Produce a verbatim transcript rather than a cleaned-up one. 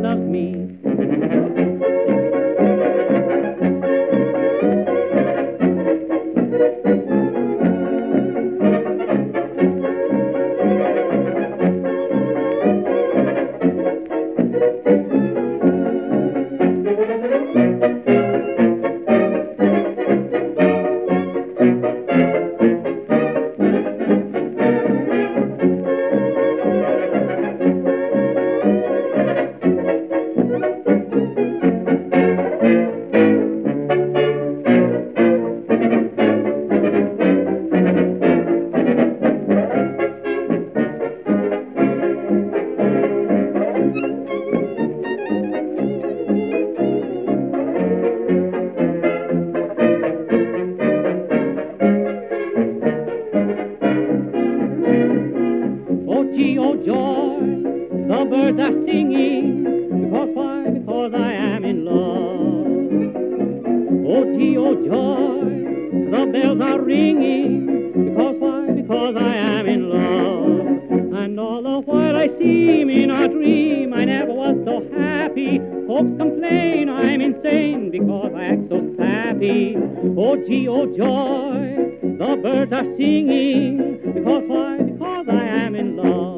loves me. Oh joy, the birds are singing, because why? Because I am in love. Oh gee, oh joy, the bells are ringing, because why? Because I am in love. And all the while I seem in a dream, I never was so happy. Folks complain I'm insane, because I act so sappy. Oh gee, oh joy, the birds are singing, because why? Because I am in love.